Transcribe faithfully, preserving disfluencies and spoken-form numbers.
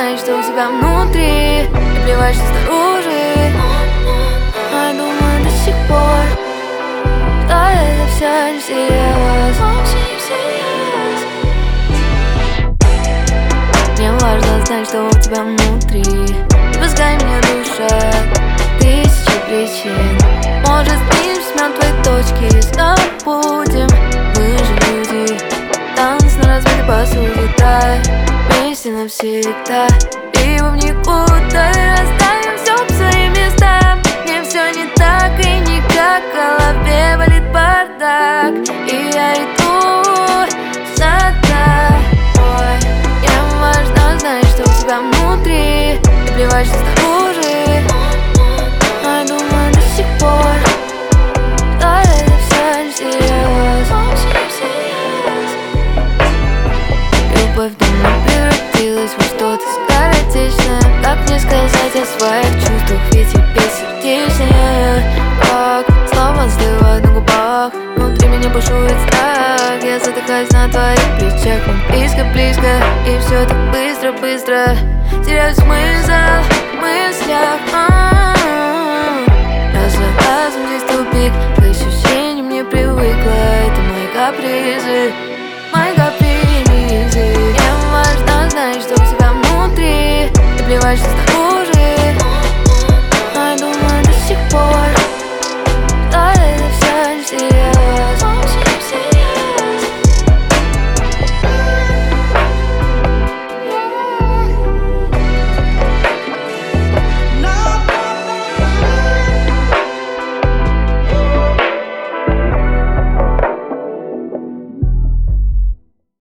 знать, что у тебя внутри, и плевать, что снаружи. А я думаю до сих пор, что это все не всерьез. Мне важно знать, что у тебя внутри, и пускай меня душат тысячи причин. Может, снимем с мертвой точки и снова будем. Мы же люди, танц на разбитой посуде, да, вместе навсегда. Либо в никуда и расставим все по своим местам. Мне все не так и никак, в голове болит бардак, и я иду за тобой. Мне важно знать, что у тебя внутри, и плевать, что снаружи. А я думаю до сих пор, что это все не всерьез. Любовь давно превратилась во что-то скоротечное. Как мне сказать о своих чувствах, ведь тебе сердечнее. Как слова застывают на губах, внутри меня бушует страх. Я задыхаюсь на твоих плечах, мы близко-близко, и все так быстро-быстро. Теряю смысл в мыслях. Раз за разом здесь тупик, к ощущениям не привыкла. Это мои капризы, мои капризы. Мне важно знать, что у тебя внутри, и плевать, что